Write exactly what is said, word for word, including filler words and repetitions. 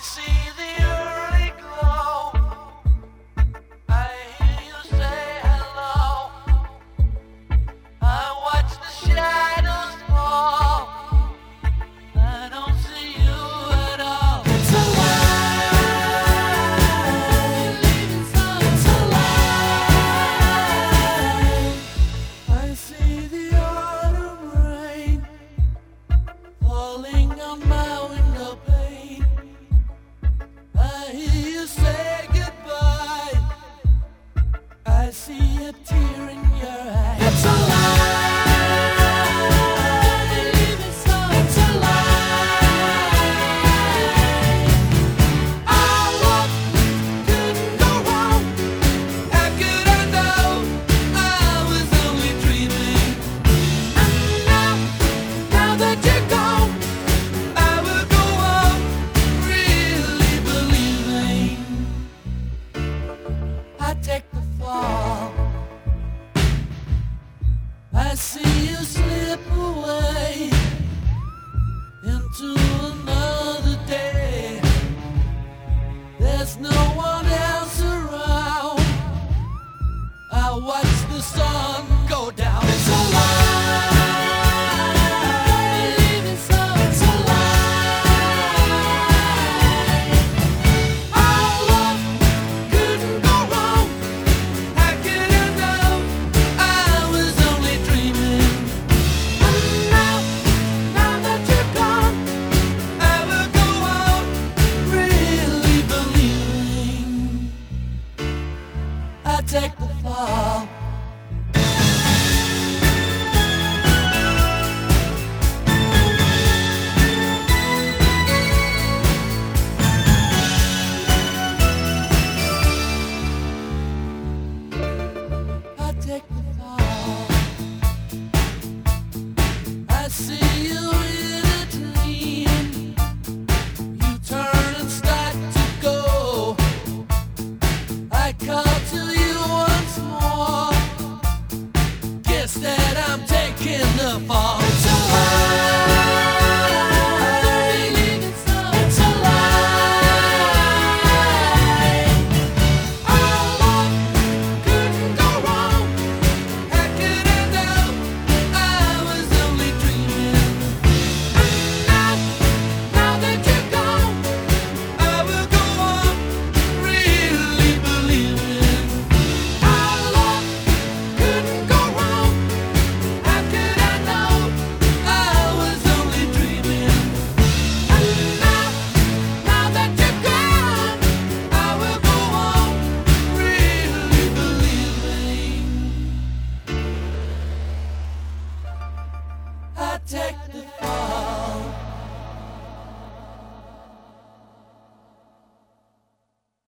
see the early glow. I hear you say hello. I watch the shadows fall. I don't see you at all. It's a lie. It's a lie. I see the autumn rain falling on my window pane. I hear you say goodbye. I see a tear in your eye. It's a lie. It's a lie. Our love couldn't go wrong. How could I know? I was only dreaming. And now, now that you're gone, I will go on really believing. I take the fall. I see you slip away into another day. There's no one else around. I watch the sun go down. It's a lie. It's a lie. Our love couldn't go wrong. How could I know? I was only dreaming. And now, now that you're gone, I will go on really believing. I take the fall. I take the fall. I see you in a dream. You turn and start to go. I call to you once more. Guess that I'm taking the fall. It's a lie. It's a lie. Our love couldn't go wrong. How could I know? I was only dreaming. And now, now that you're gone, I will go on really believing. Our love couldn't go wrong. How could I know? I was only dreaming. And now, now that you're gone, I will go on really believing. I take the fall.